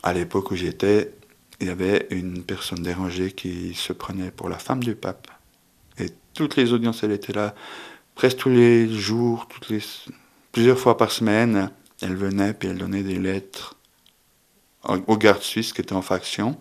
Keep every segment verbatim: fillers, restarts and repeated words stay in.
À l'époque où j'étais, il y avait une personne dérangée qui se prenait pour la femme du pape. Et toutes les audiences, elle était là, presque tous les jours, toutes les, plusieurs fois par semaine. Elle venait, puis elle donnait des lettres aux gardes suisses qui étaient en faction.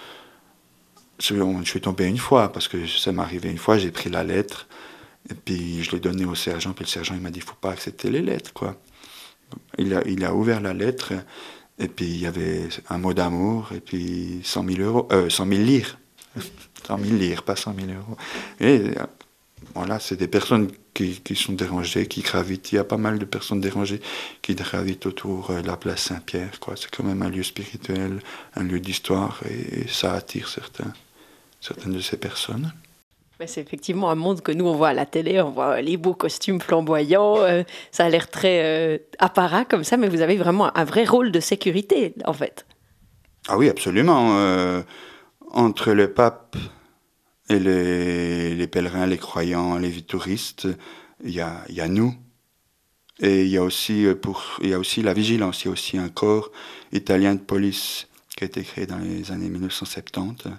Je suis tombé une fois, parce que ça m'est arrivé une fois, j'ai pris la lettre, et puis je l'ai donnée au sergent, puis le sergent il m'a dit, il ne faut pas accepter les lettres, quoi. Il a, il a ouvert la lettre, et puis il y avait un mot d'amour, et puis cent mille euros, euh, cent mille lire. cent mille lire, pas cent mille euros. Et voilà, c'est des personnes qui, qui sont dérangées, qui gravitent. Il y a pas mal de personnes dérangées qui gravitent autour de la place Saint-Pierre, quoi. C'est quand même un lieu spirituel, un lieu d'histoire, et, et ça attire certains, certaines de ces personnes. C'est effectivement un monde que nous, on voit à la télé, on voit les beaux costumes flamboyants, euh, ça a l'air très euh, apparat comme ça, mais vous avez vraiment un vrai rôle de sécurité, en fait. Ah oui, absolument. Euh, entre le pape et les, les pèlerins, les croyants, les touristes, il y a, y a nous. Et il y a aussi pour, il y a aussi la vigilance, il y a aussi un corps italien de police qui a été créé dans les années mille neuf cent soixante-dix.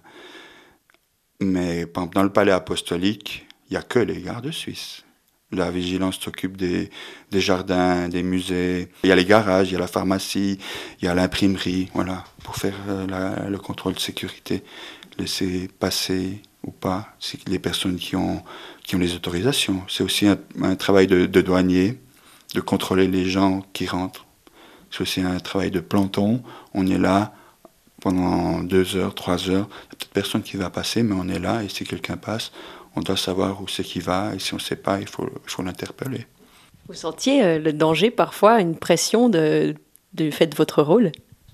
Mais dans le palais apostolique, il n'y a que les gardes suisses. La vigilance s'occupe des, des jardins, des musées. Il y a les garages, il y a la pharmacie, il y a l'imprimerie, voilà, pour faire la, le contrôle de sécurité. Laisser passer ou pas les personnes qui ont, qui ont les autorisations. C'est aussi un, un travail de, de douanier, de contrôler les gens qui rentrent. C'est aussi un travail de planton. On est là pendant deux heures, trois heures. Il n'y a peut-être personne qui va passer, mais on est là, et si quelqu'un passe, on doit savoir où c'est qu'il va, et si on ne sait pas, il faut, il faut l'interpeller. Vous sentiez euh, le danger, parfois, une pression de, du fait de votre rôle?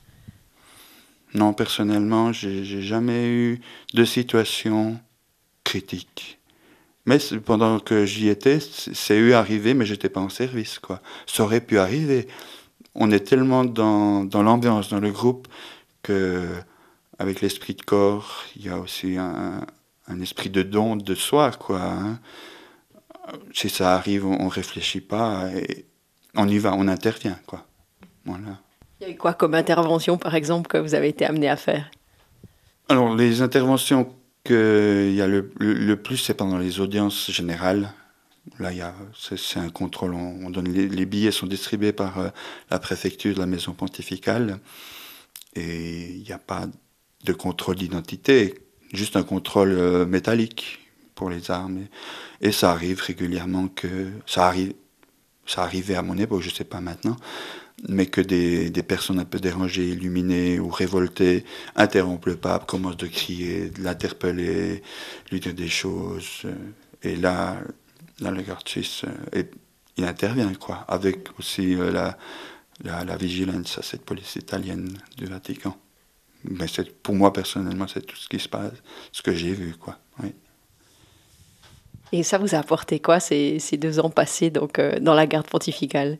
Non, personnellement, j'ai, j'ai jamais eu de situation critique. Mais pendant que j'y étais, c'est eu arrivé, mais j'étais pas en service, quoi. Ça aurait pu arriver. On est tellement dans, dans l'ambiance, dans le groupe, que avec l'esprit de corps, il y a aussi un, un esprit de don de soi, quoi. Hein. Si ça arrive, on, on réfléchit pas, et on y va, on intervient, quoi. Voilà. Il y a eu quoi comme intervention, par exemple, que vous avez été amené à faire? Alors, les interventions qu'il y a le, le, le plus, c'est pendant les audiences générales. Là, il y a, c'est, c'est un contrôle. On, on donne les, les billets sont distribués par euh, la préfecture de la maison pontificale. Et il n'y a pas de contrôle d'identité, juste un contrôle euh, métallique pour les armes. Et, et ça arrive régulièrement que... Ça arrive, ça arrivait à mon époque, je ne sais pas maintenant, mais que des, des personnes un peu dérangées, illuminées ou révoltées interrompent le pape, commencent de crier, de l'interpeller, lui dire des choses. Et là, là le garde suisse, et, il intervient, quoi, avec aussi euh, la, la, la vigilance à cette police italienne du Vatican. Mais c'est, pour moi, personnellement, c'est tout ce qui se passe, ce que j'ai vu, quoi. Oui. Et ça vous a apporté quoi, ces, ces deux ans passés donc, euh, dans la garde pontificale?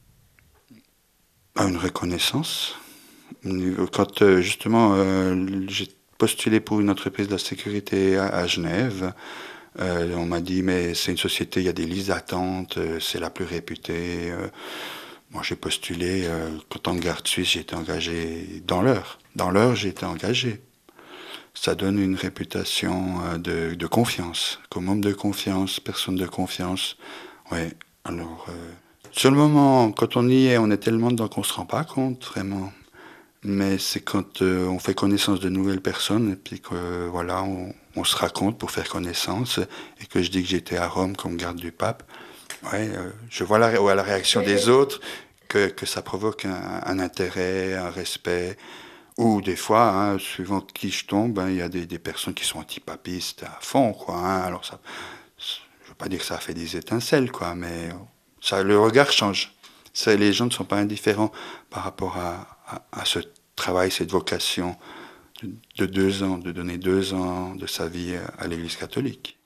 Une reconnaissance. Quand euh, justement euh, j'ai postulé pour une entreprise de la sécurité à, à Genève, euh, on m'a dit mais c'est une société, il y a des listes d'attente, euh, c'est la plus réputée. Euh, moi j'ai postulé, euh, en tant que garde suisse, j'ai été engagé dans l'heure. Dans l'heure, j'ai été engagé. Ça donne une réputation euh, de, de confiance, comme homme de confiance, personne de confiance. Ouais, alors... Euh, sur le moment, quand on y est, on est tellement dedans qu'on ne se rend pas compte, vraiment. Mais c'est quand euh, on fait connaissance de nouvelles personnes, et puis que euh, voilà, on, on se raconte pour faire connaissance, et que je dis que j'étais à Rome comme garde du pape, ouais, euh, je vois la, ouais, la réaction des autres, que, que ça provoque un, un intérêt, un respect, ou des fois, hein, suivant qui je tombe, il hein, y a des, des personnes qui sont antipapistes à fond, quoi. Hein, alors ça, je veux pas dire que ça fait des étincelles, quoi, mais ça, le regard change. Ça, les gens ne sont pas indifférents par rapport à, à, à ce travail, cette vocation de, de deux ans, de donner deux ans de sa vie à l'Église catholique.